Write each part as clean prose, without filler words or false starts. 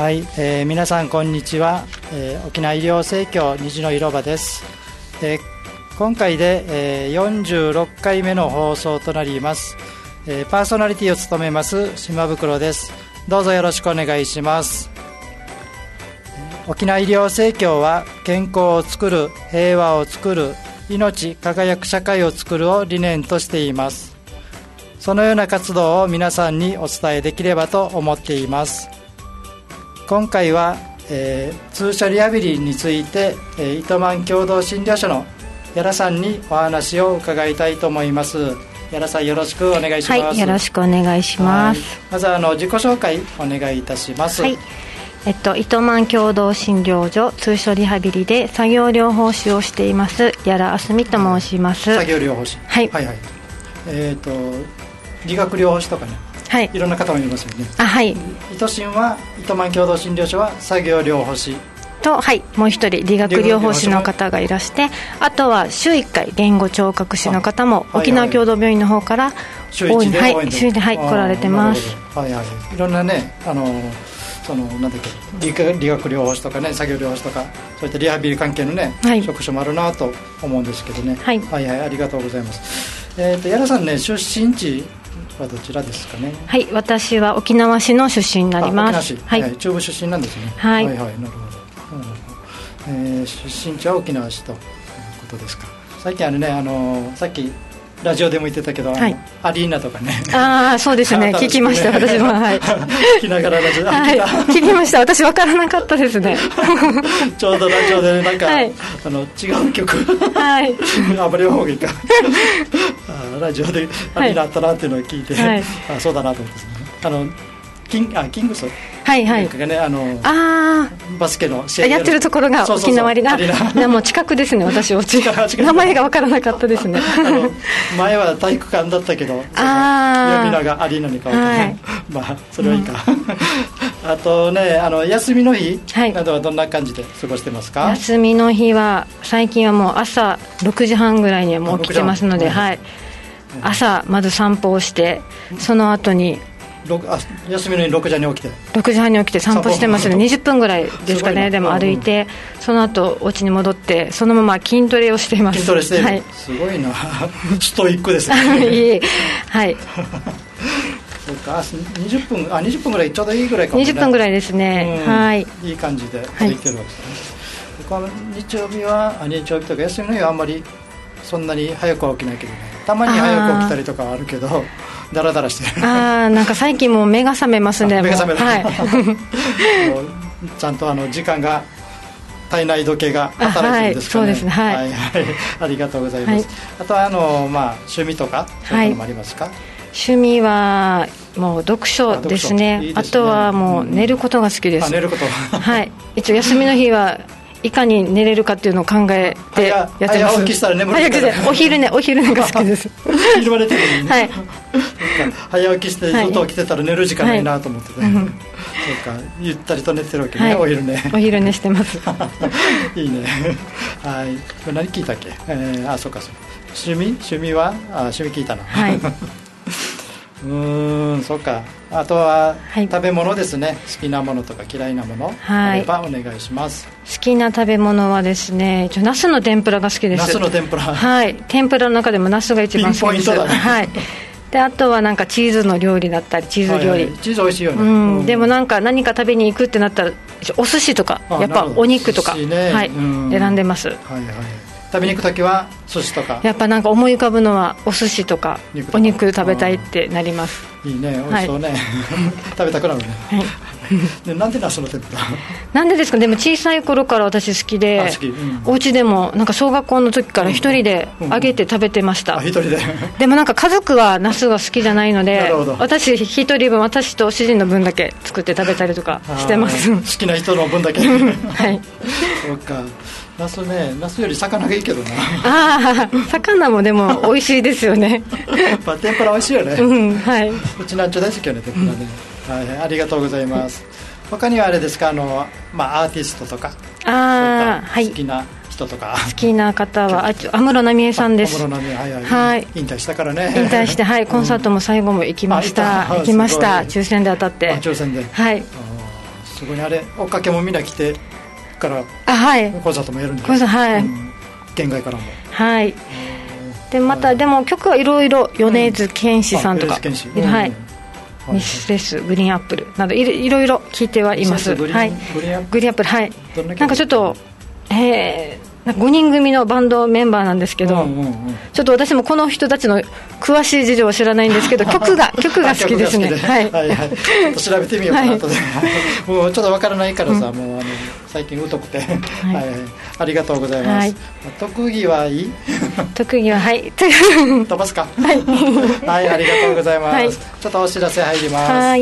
はい、皆さんこんにちは、沖縄医療生協虹の広場です。今回で、46回目の放送となります。パーソナリティを務めます島袋です。どうぞよろしくお願いします。沖縄医療生協は健康をつくる、平和をつくる、命輝く社会をつくるを理念としています。そのような活動を皆さんにお伝えできればと思っています。今回は、通所リハビリについて、糸満共同診療所の屋良さんにお話を伺いたいと思います。屋良さんよろしくお願いします。 はい、よろしくお願いします。 まず自己紹介お願いいたします。 はい、糸満共同診療所通所リハビリで作業療法士をしています屋良あすみと申します。 作業療法士、 はい、 はいはい、理学療法士とかね、はい、いろんな方もいますよね。 はい、 糸診は糸満共同診療所は作業療法士と、はい、もう一人理学療法士の方がいらして、あとは週1回言語聴覚士の方も沖縄共同病院の方から週1で、 はい、週1で、はい、来られてます。 はいはい、いろんなねなんだっけ、理学療法士とかね、作業療法士とかそういったリハビリ関係のね、はい、職種もあるなと思うんですけどね、はい、はいはい、ありがとうございます。屋良さんね、出身地はどちらですかね。 はい、私は沖縄市の出身になります。 沖縄市、はいはい、中部出身なんですね。 はい、 はいはい、なるほど、出身地は沖縄市ということですか。最近ね、さっきラジオでも言ってたけど、はい、アリーナとかね。ああ、そうですね。 聞きました、私も。はい。 聞きながらラジオ、 はい、聞きました。私分からなかったですね。 ちょうどラジオでなんか、はい、違う曲。はい。あまり方がいいか。ラジオでアリーナあったなっていうのを聞いて、はい、そうだなと思ってですね。キングス。はいはい。がね、バスケの試合やってるところが沖縄アリーナ。もう近くですね、私名前が分からなかったですね。 前は体育館だったけど、呼び名がアリーナに変わって、ね、まあそれはいいか。あとね、休みの日などはどんな感じで過ごしてますか。 休みの日は最近はもう朝6時半ぐらいにはもう起きてますので、はい。朝まず散歩をして、その後に休みの日6時半に起きて 6時半に起きて散歩してますね。20分ぐらいですかね。でも歩いて、その後お家に戻ってそのまま筋トレをしています。 筋トレしている、はい、すごいな。ストイックですね。 はい。 そうか、20分ぐらいちょうどいいぐらいかもね。 20分ぐらいですね。はい。 いい感じでできてるわけですね。日曜日とか休みの日はあんまりそんなに早くは起きないけどね。たまに早く起きたりとかはあるけど、ダラダラしてる。 なんか最近もう目が覚めますね。 目が覚める。 はい。 もうちゃんと時間が、体内時計が働いてるんですかね。 はい、そうですね。はい。 はいはい、ありがとうございます。あとは趣味とかそういうのもありますか。 趣味はもう読書ですね。いいですね。あとはもう寝ることが好きです。 寝ること。 はい。一応休みの日はいかに寝れるかっていうのを考えてやってます。 早起きしたら眠るから、 お昼寝が好きです。 昼まで寝てるのに、 はい。 早起きしてずっと起きてたら寝る時間ないなと思ってて、そうか、ゆったりと寝てるわけね、お昼寝。 お昼寝してます。 いいね。はい。これ何聞いたっけ。そうか、趣味は趣味聞いたな。 はい。 そうか。あとは食べ物ですね。好きなものとか嫌いなものあればお願いします。 好きな食べ物はですね、ナスの天ぷらが好きです。 ナスの天ぷら。 はい。天ぷらの中でもナスが一番好きです。 ピンポイントだね。 はい。で、あとはなんかチーズの料理だったり、チーズ料理。 チーズ美味しいよね。 でも何か食べに行くってなったらお寿司とかやっぱお肉とか、はい、選んでます。はいはい。 食べに行くときは寿司とか、 やっぱなんか思い浮かぶのはお寿司とかお肉食べたいってなります。 いいね、美味しそうね。食べたくなるね。で、なんでナスの天ぷら。 なんでですか。でも小さい頃から私好きで、お家でもなんか小学校の時から一人で揚げて食べてました。 一人で。 でもなんか家族はナスが好きじゃないので、私一人分、私と主人の分だけ作って食べたりとかしてます。 好きな人の分だけ。 はい。 そうか。ナスより魚がいいけどな。 魚もでも美味しいですよね。 天ぷら美味しいよね。 はい。 うちなんちょ大好きよね、天ぷらね。はい、ありがとうございます。他にはあれですか、アーティストとか、好きな人とか。好きな方は安室奈美恵さんです。 安室奈美恵、はい。引退したからね。 引退して、はい、コンサートも最後も行きました。抽選で当たって。 抽選で。 はい。 そこにあれ追っかけもみんな来てからはい、 コンサートもやるんです、 はい、 県外からも、 はい、でまた、でも曲はいろいろ米津玄師さんとか、はい、ミスレス、グリーンアップルなどいろいろ聴いてはいます。 グリーンアップル、 はい、なんかちょっと5人組のバンドメンバーなんですけど、ちょっと私もこの人たちの詳しい事情を知らないんですけど、曲が好きですね。はいはいはい、 ちょっと調べてみようかなと、もうちょっとわからないからさ、もう最近疎くて、はいはい、ありがとうございます。特技はいい？ 特技ははい飛ばすか。はい、はい、ありがとうございます。ちょっとお知らせ入ります。はい。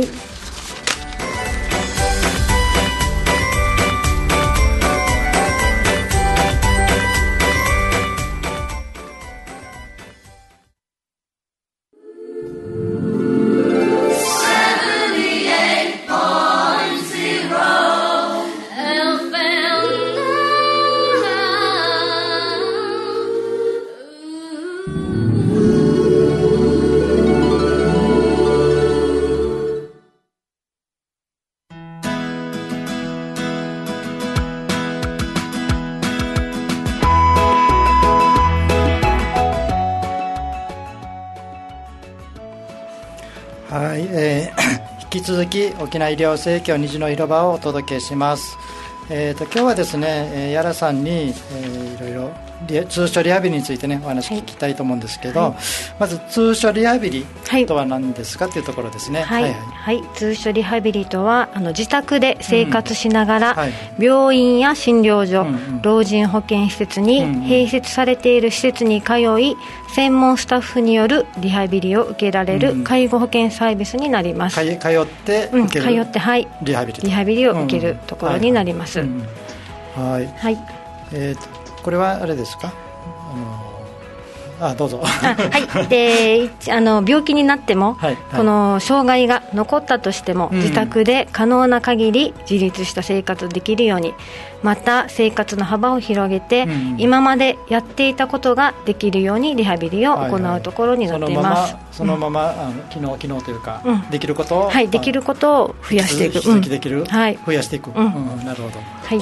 はい、引き続き沖縄医療生協虹の広場をお届けします。今日はですね、やらさんに、いろいろ通所リハビリについてねお話聞きたいと思うんですけど、はい、まず通所リハビリとは何ですか、というところですね。 はいはいはい、通所リハビリとは自宅で生活しながら、はい、病院や診療所、老人保健施設に併設されている施設に通い、専門スタッフによるリハビリを受けられる介護保険サービスになります。 通って受ける、はい、リハビリを受けるところになります。 はい、はい、これはあれですか？どうぞ。 はい、で病気になっても、はいはい、この障害が残ったとしても、自宅で可能な限り自立した生活できるように、また生活の幅を広げて、今までやっていたことができるようにリハビリを行うところになっています。 そのまま機能というか、できることを、 はい、できることを増やしていく、 続きできる、 はい、 増やしていく、なるほど。 はい、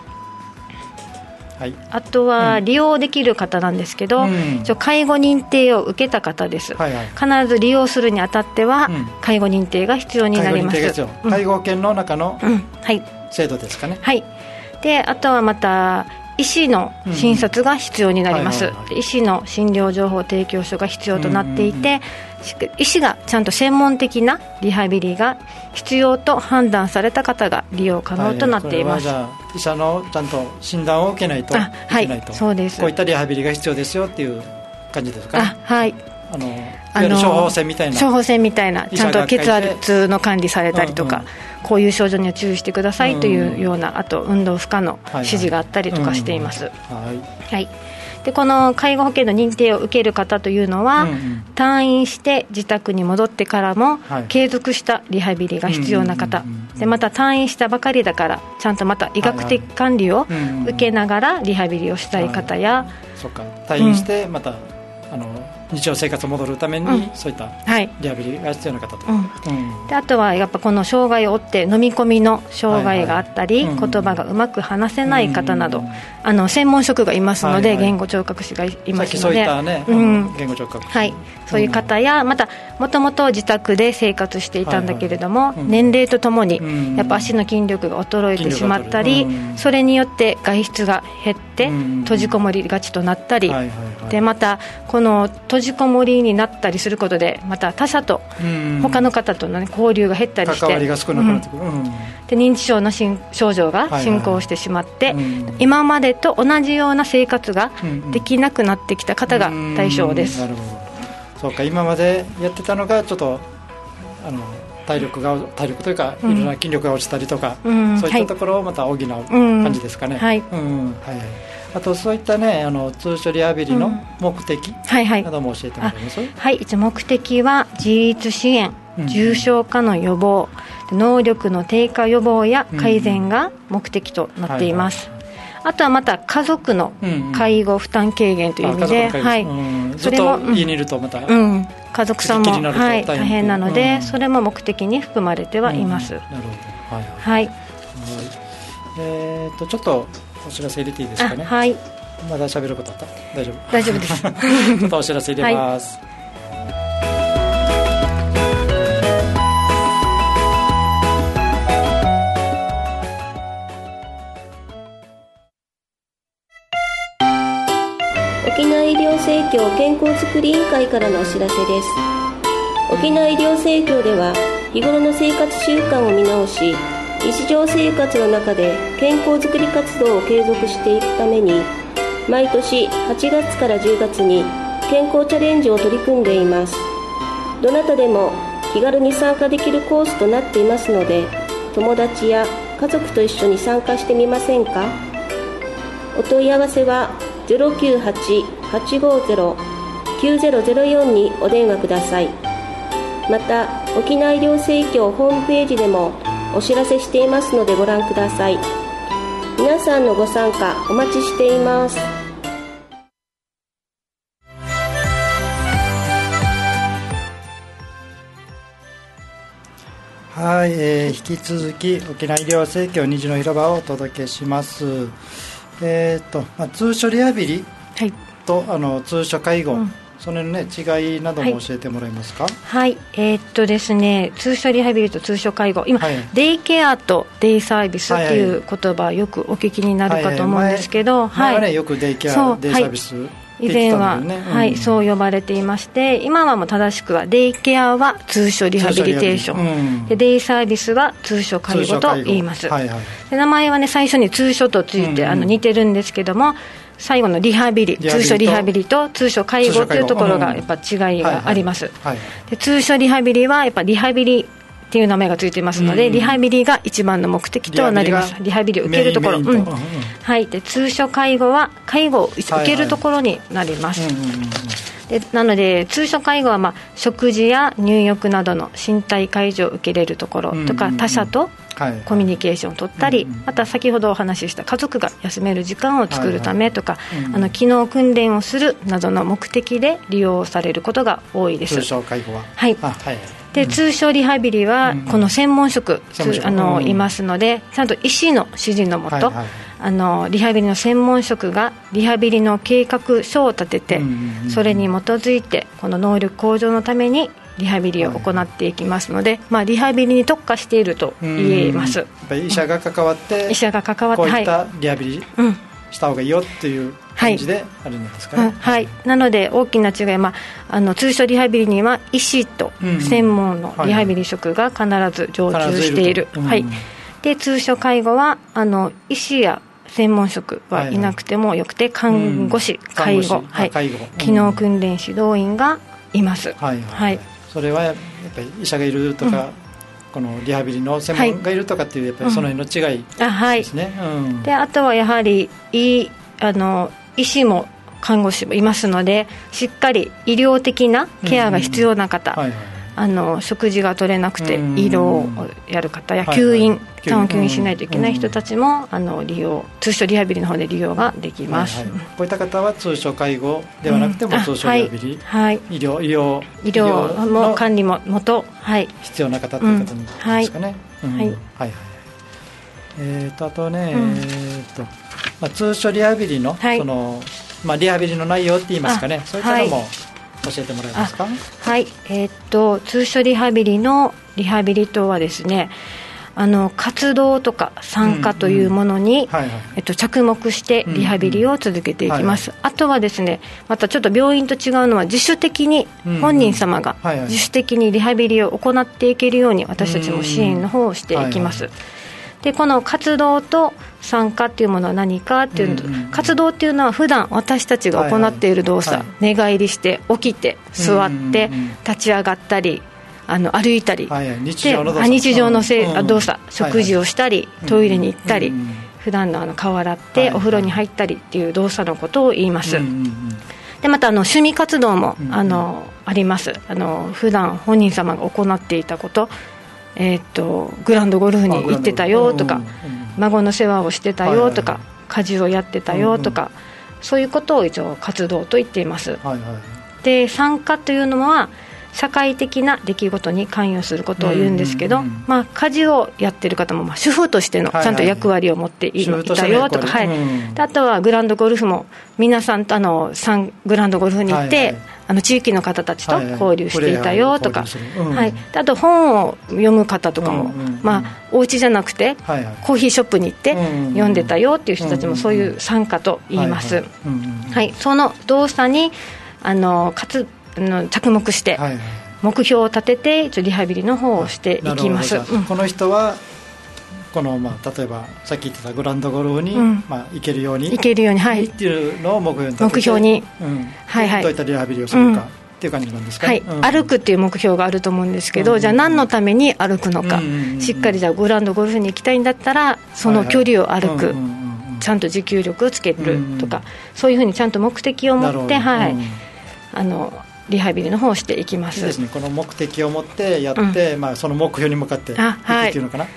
はい、あとは利用できる方なんですけど、介護認定を受けた方です、はいはい、必ず利用するにあたっては、介護認定が必要になります。 介護保険の中の制度ですかね。 はい、であとはまた医師の診察が必要になります。医師の診療情報提供書が必要となっていて、医師がちゃんと専門的なリハビリが必要と判断された方が利用可能となっています。 これはじゃあ医者のちゃんと診断を受けないといけないと、 そうです。 こういったリハビリが必要ですよっていう感じですかね。 はい、 いわゆる処方箋みたいな、 ちゃんと血圧の管理されたりとか、こういう症状には注意してくださいというような、あと運動負荷の指示があったりとかしています。はい、でこの介護保険の認定を受ける方というのは、退院して自宅に戻ってからも、継続したリハビリが必要な方で、また退院したばかりだからちゃんとまた医学的管理を受けながらリハビリをしたい方や、 そうか、退院してまた、日常生活を戻るために、そういったリハビリが必要な方と、 であとはやっぱこの障害を負って飲み込みの障害があったり、言葉がうまく話せない方など、専門職がいますので、言語聴覚士がいますので、 そういったね、言語聴覚士、 はい、そういう方や、またもともと自宅で生活していたんだけれども、年齢とともにやっぱ足の筋力が衰えてしまったり、それによって外出が減って閉じこもりがちとなったり、でまたこの閉じこもりになったりすることで、また他者と、他の方との、交流が減ったりして、 関わりが少なくなってくる、 で認知症の症状が進行してしまって、今までと同じような生活ができなくなってきた方が対象です。 なるほど。そうか、今までやってたのがちょっと体力というか、いろんな筋力が落ちたりとか、そういったところをまた補う感じですかね。はい、あとそういったね、通所リハビリの目的なども教えてもらえます？ はい、一応目的は自立支援、重症化の予防、能力の低下予防や改善が目的となっています。あとはまた家族の介護負担軽減という意味で、 ずっと家にいるとまた、 家族さんも大変なので、それも目的に含まれてはいます。 なるほど。はい。 ちょっとお知らせ入れていいですかね。 はい。 まだ喋ることあった？大丈夫？ 大丈夫です。 ちょっとお知らせ入れます。 沖縄医療生協健康づくり委員会からのお知らせです。沖縄医療生協では日頃の生活習慣を見直し、日常生活の中で健康づくり活動を継続していくために、毎年8月から10月に健康チャレンジを取り組んでいます。どなたでも気軽に参加できるコースとなっていますので、友達や家族と一緒に参加してみませんか？お問い合わせは 098-850-9004 にお電話ください。また、沖縄医療生協ホームページでもお知らせしていますのでご覧ください。皆さんのご参加お待ちしています。 はい、引き続き沖縄医療生協虹の広場をお届けします。通所リハビリと、通所介護、その、ね、違いなども教えてもらえますか？ はい、ですね、通所リハビリと通所介護、今、デイケアとデイサービスっていう言葉、よくお聞きになるかと思うんですけど、 前はね、よくデイケア、デイサービス、 以前は、そう呼ばれていまして、今はもう正しくはデイケアは通所リハビリテーション、でデイサービスは通所介護と言います。で名前はね、最初に通所とついて、似てるんですけども、最後のリハビリ、通所リハビリと通所介護というところがやっぱ違いがあります。で通所リハビリはやっぱリハビリっていう名前がついていますので、リハビリが一番の目的となります。リハビリを受けるところ、で通所介護は介護を受けるところになります。でなので通所介護は、食事や入浴などの身体介助を受けれるところとか、他者とコミュニケーションを取ったり、また先ほどお話しした家族が休める時間を作るためとか、機能訓練をするなどの目的で利用されることが多いです。 通所介護は、 で通所リハビリはこの専門職、いますので、ちゃんと医師の指示のもと、リハビリの専門職がリハビリの計画書を立てて、それに基づいてこの能力向上のためにリハビリを行っていきますので、リハビリに特化していると言えます。 やっぱり医者が関わって、こういったリハビリした方がいいよっていう感じであるんですかね。 なので大きな違い、通所リハビリには医師と専門のリハビリ職が必ず常駐している。で通所介護は医師や専門職はいなくてもよくて、看護師、介護、機能訓練指導員がいます。 それはやっぱり医者がいるとか、このリハビリの専門がいるとかっていう、やっぱりその辺の違いですね。 であとはやはり医師も看護師もいますので、しっかり医療的なケアが必要な方、食事が取れなくて医療をやる方や吸引しないといけない人たちも通所リハビリの方で利用ができます。 こういった方は通所介護ではなくても通所リハビリ、医療の管理も元、 必要な方という方ですかね。あとね、通所リハビリのそのリハビリの内容って言いますかね、そういったのも教えてもらえますか？ 通所リハビリのリハビリとはですね、活動とか参加というものに着目してリハビリを続けていきます。あとはですね、またちょっと病院と違うのは、自主的に本人様が自主的にリハビリを行っていけるように、私たちも支援の方をしていきます。でこの活動と参加っていうものは何かっていうと、活動っていうのは普段私たちが行っている動作、寝返りして起きて座って立ち上がったり歩いたり、日常の動作、食事をしたりトイレに行ったり、普段の顔洗ってお風呂に入ったりっていう動作のことを言います。でまた趣味活動もあります。普段本人様が行っていたこと、グラウンドゴルフに行ってたよとか、孫の世話をしてたよとか、家事をやってたよとか、そういうことを一応活動と言っています。で参加というのは社会的な出来事に関与することを言うんですけど、家事をやってる方も、主婦としてのちゃんと役割を持っていたよとか、あとはグランドゴルフも皆さんとグランドゴルフに行って、地域の方たちと交流していたよとか、あと本を読む方とかも、お家じゃなくてコーヒーショップに行って読んでたよっていう人たちもそういう参加と言います。その動作に着目して目標を立ててリハビリの方をしていきます。 この人はこの例えばさっき言ってたグランドゴルフに行けるようにっていうのを目標に立てて、どういったリハビリをするかっていう感じなんですかね。 歩くっていう目標があると思うんですけど、じゃあ何のために歩くのか、しっかりじゃあグランドゴルフに行きたいんだったらその距離を歩く、ちゃんと持久力をつけるとか、そういうふうにちゃんと目的を持ってリハビリの方をしていきます。 いいですね。この目的を持ってやって、その目標に向かっていくっていうのかな。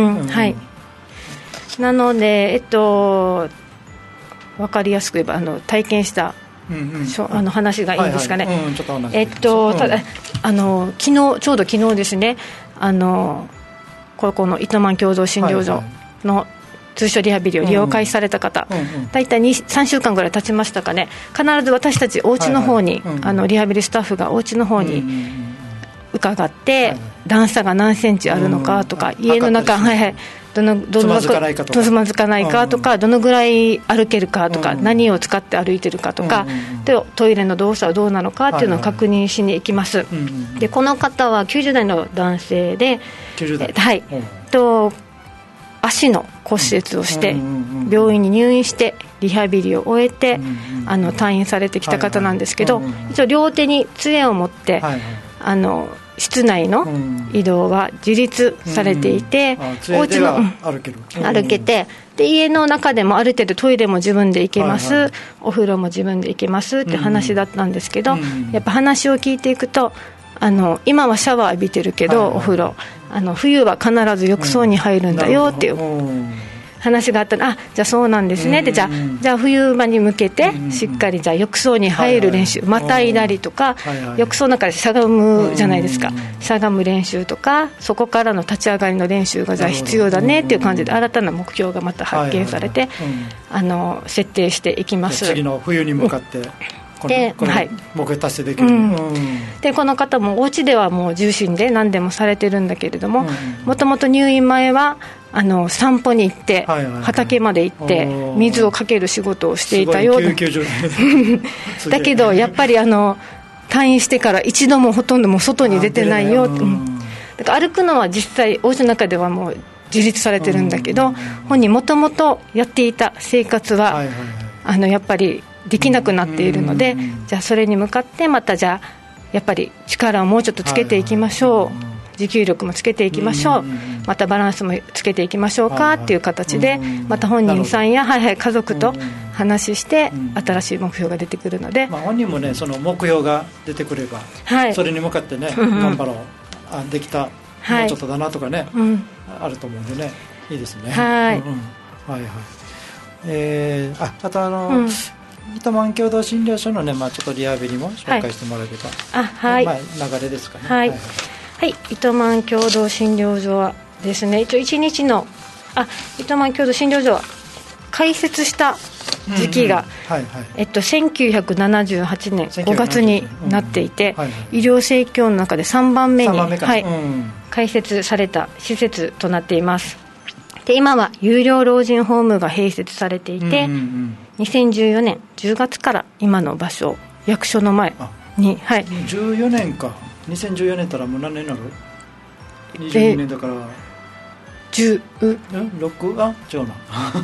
なので、分かりやすく言えば体験した話がいいんですかね。昨日ちょうど昨日ですね、ここの糸満共同診療所の通所リハビリを利用開始された方、大体3週間ぐらい経ちましたかね。必ず私たちお家の方に、リハビリスタッフがお家の方に伺って、段差が何センチあるのかとか、家の中つまずかないかとか、どのぐらい歩けるかとか、何を使って歩いてるかとか、トイレの動作はどうなのかっていうのを確認しに行きます。でこの方は90代の男性で、足の骨折をして病院に入院してリハビリを終えて退院されてきた方なんですけど、一応両手に杖を持って室内の移動は自立されていて、お家の歩けて、で家の中でもある程度トイレも自分で行けます、お風呂も自分で行けますって話だったんですけど、やっぱ話を聞いていくと今はシャワー浴びてるけど、お風呂冬は必ず浴槽に入るんだよっていう話があったら、じゃあそうなんですねって、じゃあ冬場に向けてしっかりじゃあ浴槽に入る練習、またいだりとか、浴槽の中でしゃがむじゃないですか、しゃがむ練習とか、そこからの立ち上がりの練習がじゃあ必要だねっていう感じで、新たな目標がまた発見されて設定していきます。 次の冬に向かって目標達成できる。 でこの方もお家ではもう重心で何でもされてるんだけれども、もともと入院前は散歩に行って、畑まで行って水をかける仕事をしていたようだけどやっぱり退院してから一度もほとんども外に出てないよ、だから歩くのは実際お家の中ではもう自立されてるんだけど、本人もともとやっていた生活はやっぱりできなくなっているので、じゃあそれに向かってまたじゃあやっぱり力をもうちょっとつけていきましょう、持久力もつけていきましょう、またバランスもつけていきましょうかっていう形で、また本人さんや家族と話して新しい目標が出てくるので、 本人もねその目標が出てくれば、それに向かってね頑張ろう、できた、もうちょっとだなとかね、あると思うんでね、いいですね。あと糸満共同診療所のね、ちょっとリハビリも紹介してもらえれば、流れですかね。 糸満共同診療所はですね、一応1日の糸満共同診療所は開設した時期が1978年5月になっていて、医療生協の中で3番目に開設された施設となっています。で今は有料老人ホームが併設されていて、2014年10月から今の場所、役所の前に、 14年か。2014年ったらもう何年なの？22年だから 16？ 違うな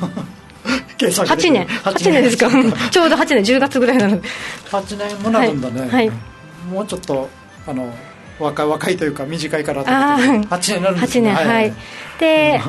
8年ですかちょうど8年10月ぐらいなので 8年もなるんだね、もうちょっと若いというか短いからと思って8年になるんですね。 8年、で、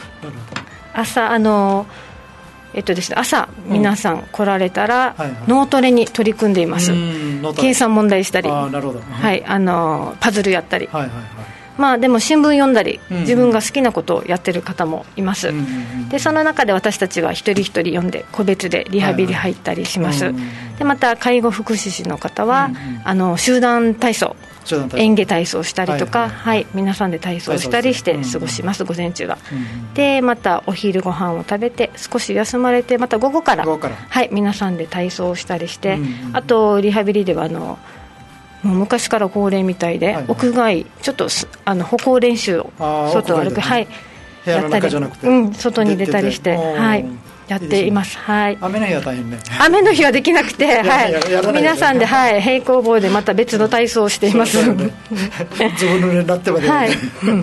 朝ですね、朝皆さん来られたら、脳トレに取り組んでいます。計算問題したり、パズルやったり、でも新聞読んだり、自分が好きなことをやってる方もいます。でその中で私たちは一人一人読んで個別でリハビリ入ったりします。でまた介護福祉士の方は、集団体操園芸体操したりとか、皆さんで体操したりして過ごします、午前中は。でまたお昼ご飯を食べて少し休まれて、また午後から、皆さんで体操をしたりして、あとリハビリではもう昔から恒例みたいで、屋外ちょっと歩行練習を外を歩く、 部屋の中じゃなくて、 外に出たりして、やっています。 雨の日は大変ね。 雨の日はできなくて、皆さんで、平行棒でまた別の体操をしています。ずぶ濡れになってまで、確か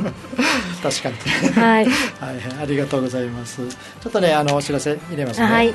に。ありがとうございます。ちょっとね、お知らせ入れますね。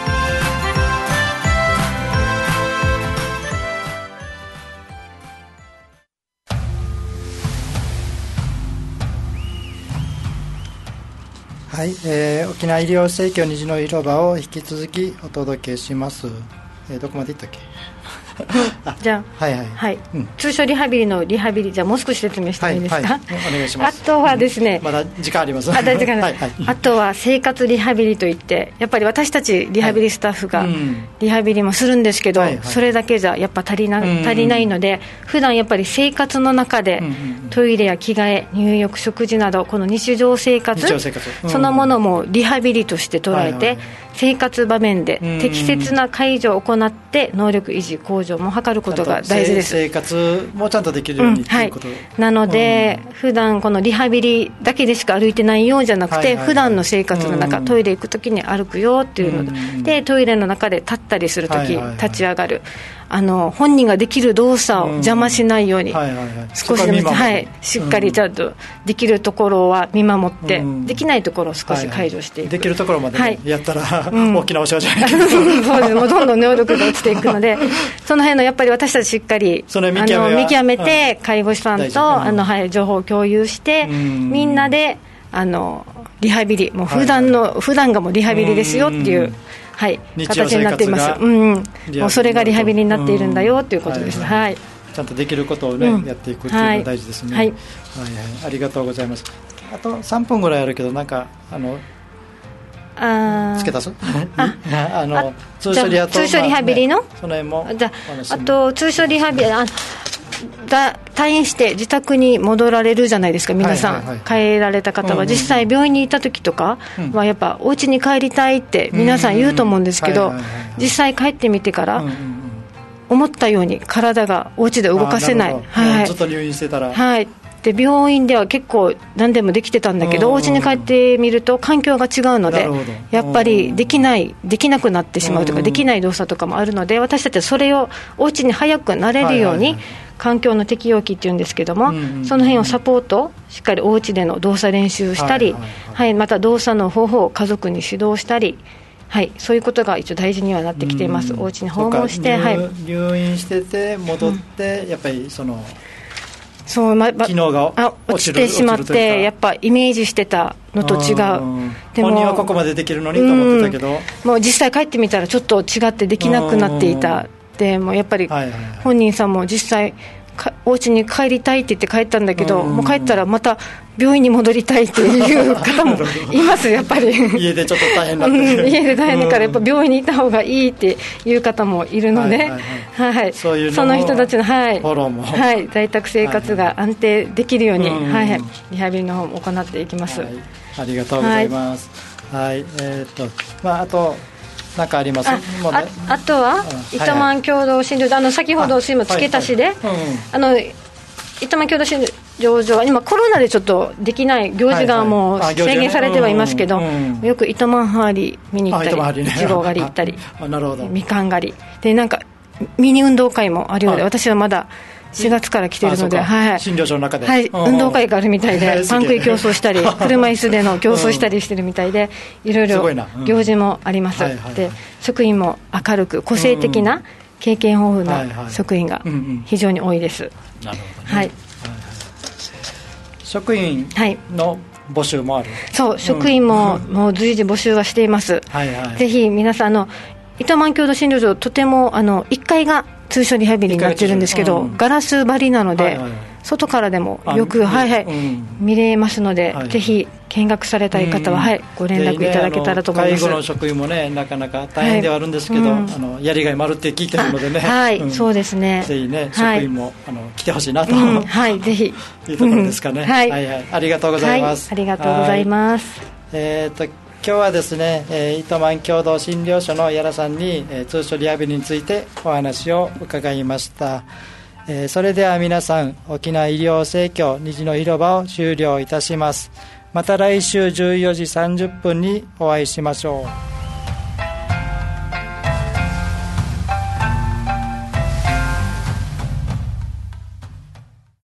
沖縄医療生協虹の広場を引き続きお届けします。どこまで行ったっけ？ じゃあ、通所リハビリのリハビリ、じゃあもう少し説明してもいいですか？ お願いします。 あとはですね、 まだ時間あります。 あとは生活リハビリといって、やっぱり私たちリハビリスタッフがリハビリもするんですけど、それだけじゃやっぱ足りないので、普段やっぱり生活の中でトイレや着替え、入浴、食事などこの日常生活そのものもリハビリとして捉えて、生活場面で適切な介助を行って能力維持向上も図ることが大事です。 生活もちゃんとできるようにということ、 なので、普段このリハビリだけでしか歩いてないようじゃなくて、普段の生活の中、トイレ行くときに歩くよっていうので、トイレの中で立ったりするとき、立ち上がる、本人ができる動作を邪魔しないように、少しでも、しっかりちゃんとできるところは見守って、できないところを少し解除していく、 できるところまで、やったら、大きなお世話じゃないけどそうです、もうどんどん能力が落ちていくので、その辺のやっぱり私たちしっかり見極めて、介護士さんと情報を共有して、みんなでリハビリ、もう普段がもうリハビリですよっていう、形になっています。もうそれがリハビリになっているんだよということです。ちゃんとできることをね、やっていくっていうのが大事ですね。ありがとうございます。あと3分ぐらいあるけど、なんかつけた通所リハビリの、 その辺もあと通所リハビリ退院して自宅に戻られるじゃないですか、皆さん、帰られた方は、実際病院にいた時とかはやっぱお家に帰りたいって皆さん言うと思うんですけど、実際帰ってみてから思ったように体がお家で動かせない、 ずっと入院してたら、 で病院では結構何でもできてたんだけど、お家に帰ってみると環境が違うので、やっぱりできなくなってしまうとか、できない動作とかもあるので、私たちはそれをお家に早く慣れるように、環境の適応期っていうんですけども、その辺をサポート、しっかりお家での動作練習したり、また動作の方法を家族に指導したり、そういうことが一応大事にはなってきています。お家に訪問して、 入院してて戻って、やっぱりその機能が落ちてしまって、やっぱイメージしてたのと違う。 でも本人はここまでできるのにと思ってたけど、 もう実際帰ってみたらちょっと違ってできなくなっていた。でもやっぱり本人さんも実際お家に帰りたいって言って帰ったんだけど、もう帰ったらまた病院に戻りたいっていう方もいますやっぱり家でちょっと大変だって家で大変だからやっぱ病院に行った方がいいっていう方もいるので、その人たちの、フォローも、在宅生活が安定できるように、リハビリの方も行っていきます。 ありがとうございます。あと何かあります？ あとは糸満共同診療所、先ほど付け足しで、糸満共同診療所は今コロナでちょっとできない行事がもう制限されてはいますけど、よく糸満ハーリー見に行ったり、いちご狩り行ったり、みかん狩りで、なんかミニ運動会もあるようで、私はまだ4月から来ているので、 診療所の中で、 運動会があるみたいで、パン食い競争したり車椅子での競争したりしてるみたいで、いろいろ行事もあります。で職員も明るく個性的な経験豊富な職員が非常に多いです。 なるほどね。職員の募集もある？ そう、職員ももう随時募集はしています。ぜひ皆さん、糸満共同診療所とても1階が通所リハビリになってるんですけど、ガラス張りなので、 外からでもよく、見れますので、ぜひ見学されたい方は、ご連絡いただけたらと思います。 介護の職員もね、なかなか大変ではあるんですけど、やりがいもあるって聞いてるのでね、 そうですね、 ぜひね、職員も来てほしいなと、 ぜひいうところですかね。ありがとうございます。 ありがとうございます。 今日はですね、糸満共同診療所の屋良さんに、通所リハビリについてお話を伺いました。それでは皆さん、沖縄医療生協虹の広場を終了いたします。また来週14時30分にお会いしましょう。